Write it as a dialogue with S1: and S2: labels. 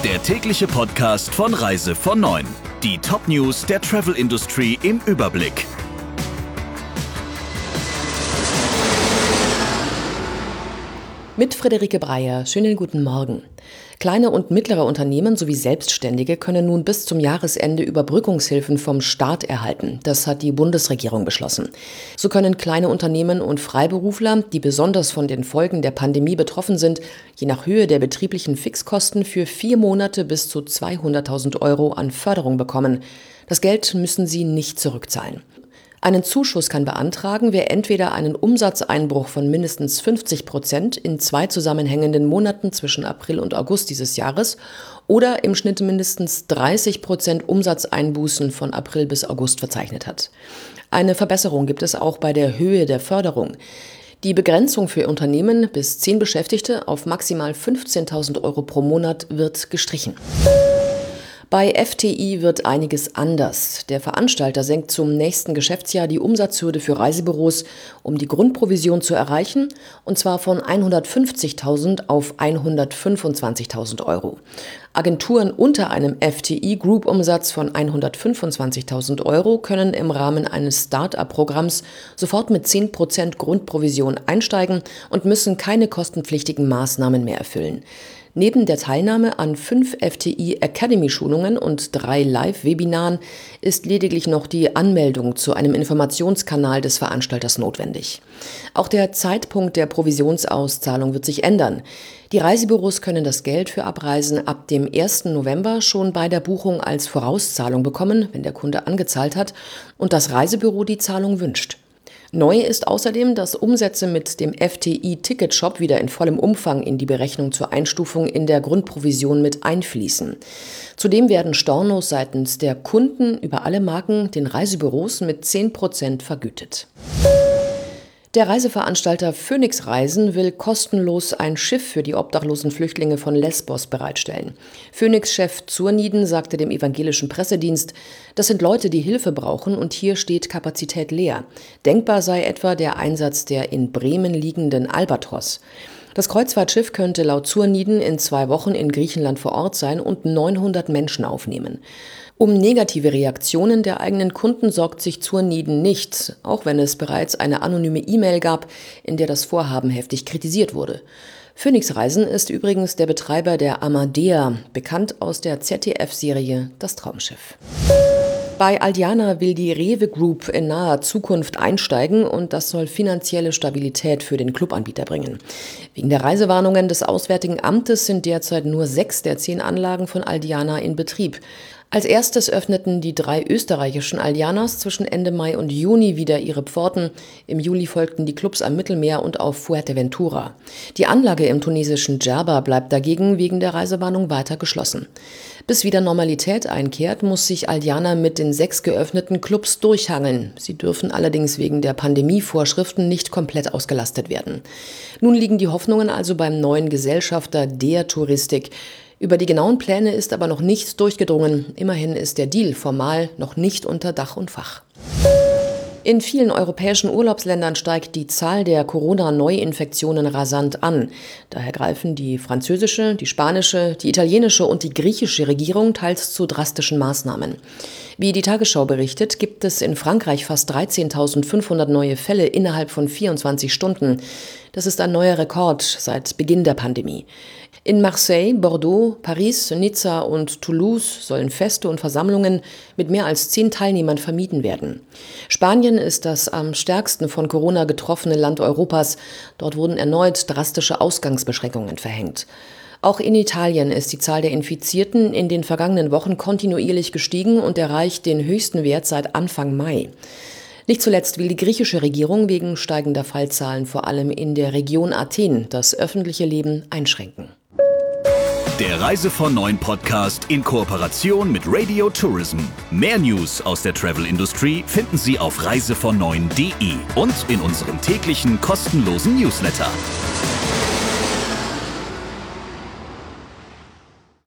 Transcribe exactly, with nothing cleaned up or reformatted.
S1: Der tägliche Podcast von Reise von neun. Die Top-News der Travel-Industrie im Überblick.
S2: Mit Friederike Breyer. Schönen guten Morgen. Kleine und mittlere Unternehmen sowie Selbstständige können nun bis zum Jahresende Überbrückungshilfen vom Staat erhalten. Das hat die Bundesregierung beschlossen. So können kleine Unternehmen und Freiberufler, die besonders von den Folgen der Pandemie betroffen sind, je nach Höhe der betrieblichen Fixkosten für vier Monate bis zu zweihunderttausend Euro an Förderung bekommen. Das Geld müssen sie nicht zurückzahlen. Einen Zuschuss kann beantragen, wer entweder einen Umsatzeinbruch von mindestens fünfzig Prozent in zwei zusammenhängenden Monaten zwischen April und August dieses Jahres oder im Schnitt mindestens dreißig Prozent Umsatzeinbußen von April bis August verzeichnet hat. Eine Verbesserung gibt es auch bei der Höhe der Förderung. Die Begrenzung für Unternehmen bis zehn Beschäftigte auf maximal fünfzehntausend Euro pro Monat wird gestrichen. Bei F T I wird einiges anders. Der Veranstalter senkt zum nächsten Geschäftsjahr die Umsatzhürde für Reisebüros, um die Grundprovision zu erreichen, und zwar von hundertfünfzigtausend auf hundertfünfundzwanzigtausend Euro. Agenturen unter einem F T I-Group-Umsatz von hundertfünfundzwanzigtausend Euro können im Rahmen eines Start-up-Programms sofort mit zehn Prozent Grundprovision einsteigen und müssen keine kostenpflichtigen Maßnahmen mehr erfüllen. Neben der Teilnahme an fünf F T I-Academy-Schulungen und drei Live-Webinaren ist lediglich noch die Anmeldung zu einem Informationskanal des Veranstalters notwendig. Auch der Zeitpunkt der Provisionsauszahlung wird sich ändern. Die Reisebüros können das Geld für Abreisen ab dem ersten November schon bei der Buchung als Vorauszahlung bekommen, wenn der Kunde angezahlt hat und das Reisebüro die Zahlung wünscht. Neu ist außerdem, dass Umsätze mit dem F T I-Ticketshop wieder in vollem Umfang in die Berechnung zur Einstufung in der Grundprovision mit einfließen. Zudem werden Stornos seitens der Kunden über alle Marken den Reisebüros mit zehn Prozent vergütet. Der Reiseveranstalter Phoenix Reisen will kostenlos ein Schiff für die obdachlosen Flüchtlinge von Lesbos bereitstellen. Phoenix-Chef Zurniden sagte dem evangelischen Pressedienst, das sind Leute, die Hilfe brauchen und hier steht Kapazität leer. Denkbar sei etwa der Einsatz der in Bremen liegenden Albatros. Das Kreuzfahrtschiff könnte laut Zurniden in zwei Wochen in Griechenland vor Ort sein und neunhundert Menschen aufnehmen. Um negative Reaktionen der eigenen Kunden sorgt sich Zurniden nicht, auch wenn es bereits eine anonyme E-Mail gab, in der das Vorhaben heftig kritisiert wurde. Phoenix Reisen ist übrigens der Betreiber der Amadea, bekannt aus der Z D F-Serie Das Traumschiff. Bei Aldiana will die Rewe Group in naher Zukunft einsteigen und das soll finanzielle Stabilität für den Clubanbieter bringen. Wegen der Reisewarnungen des Auswärtigen Amtes sind derzeit nur sechs der zehn Anlagen von Aldiana in Betrieb. Als erstes öffneten die drei österreichischen Aldianas zwischen Ende Mai und Juni wieder ihre Pforten. Im Juli folgten die Clubs am Mittelmeer und auf Fuerteventura. Die Anlage im tunesischen Djerba bleibt dagegen wegen der Reisewarnung weiter geschlossen. Bis wieder Normalität einkehrt, muss sich Aldiana mit den sechs geöffneten Clubs durchhangeln. Sie dürfen allerdings wegen der Pandemievorschriften nicht komplett ausgelastet werden. Nun liegen die Hoffnungen also beim neuen Gesellschafter der Touristik. Über die genauen Pläne ist aber noch nichts durchgedrungen. Immerhin ist der Deal formal noch nicht unter Dach und Fach. In vielen europäischen Urlaubsländern steigt die Zahl der Corona-Neuinfektionen rasant an. Daher greifen die französische, die spanische, die italienische und die griechische Regierung teils zu drastischen Maßnahmen. Wie die Tagesschau berichtet, gibt es in Frankreich fast dreizehntausendfünfhundert neue Fälle innerhalb von vierundzwanzig Stunden. Das ist ein neuer Rekord seit Beginn der Pandemie. In Marseille, Bordeaux, Paris, Nizza und Toulouse sollen Feste und Versammlungen mit mehr als zehn Teilnehmern vermieden werden. Spanien ist das am stärksten von Corona getroffene Land Europas. Dort wurden erneut drastische Ausgangsbeschränkungen verhängt. Auch in Italien ist die Zahl der Infizierten in den vergangenen Wochen kontinuierlich gestiegen und erreicht den höchsten Wert seit Anfang Mai. Nicht zuletzt will die griechische Regierung wegen steigender Fallzahlen vor allem in der Region Athen das öffentliche Leben einschränken.
S1: Der Reise von neun Podcast in Kooperation mit Radio Tourism. Mehr News aus der Travel-Industrie finden Sie auf reise von neun punkt de und in unserem täglichen kostenlosen Newsletter.